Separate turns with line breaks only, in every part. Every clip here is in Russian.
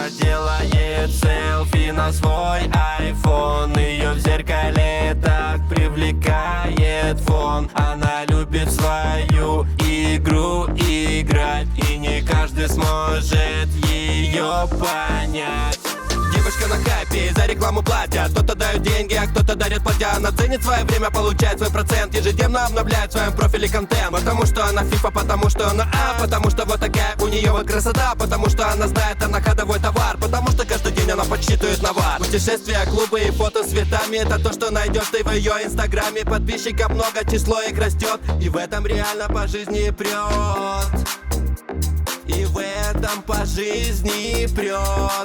Она делает селфи на свой iPhone. Ее в зеркале так привлекает фон. Она любит свою игру играть, и не каждый сможет ее понять. Девушка на хайпе, за рекламу платят. Кто-то дает деньги, а кто-то дарит платья. Она ценит свое время, получает свой процент. Ежедневно обновляет в своем профиле контент. Потому что она фифа, потому что она потому что вот такая у нее вот красота. Потому что она знает, она ходовой товар. Потому что каждый день она подсчитывает навар. Путешествия, клубы и фото с цветами — это то, что найдешь ты в ее инстаграме. Подписчиков много, число их растет, и в этом реально по жизни прет. И в этом по жизни прет.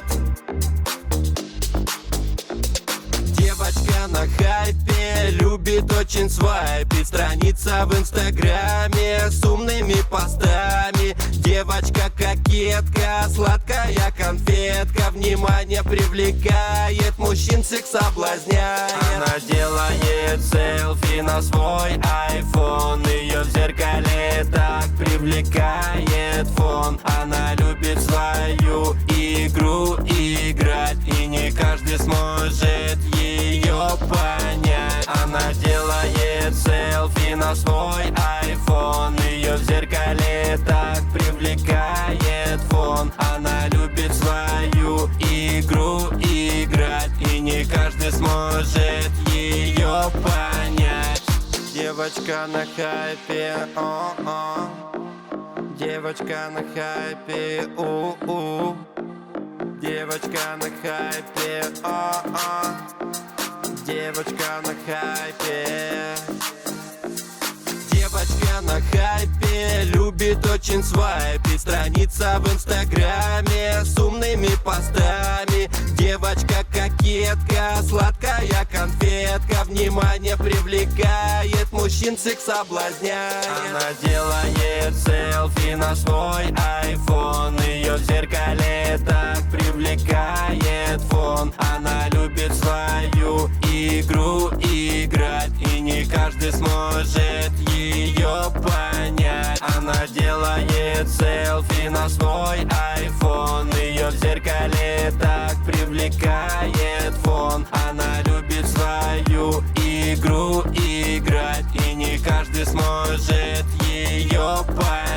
Девочка на хайпе, любит очень свайпить. Страница в инстаграме с умными постами. Девочка кокетка, сладкая конфетка. Внимание привлекает, мужчин секс соблазняет. Она делает селфи на свой iPhone. Ее в зеркале так привлекает фон. Она любит свою игру играть, и не каждый сможет ее понять. Она делает селфи на свой iPhone. Ее в зеркале так привлекает фон. Она любит свою игру играть, и не каждый сможет ее понять. Девочка на хайпе, о-о. Девочка на хайпе, у-у. Девочка на хайпе, о-о. Девочка на хайпе. Девочка на хайпе, любит очень свайпить. Страница в инстаграме с умными постами. Девочка кокетка, сладкая конфетка. Внимание привлекает, мужчин секс соблазняет. Она делает селфи на свой iPhone. Ее в зеркале так привлекает фон. Она любит свою игру играть, и не каждый сможет ее понять. Она делает селфи на свой iPhone. Ее в зеркале так привлекает фон. Она любит свою игру играть, и не каждый сможет ее понять.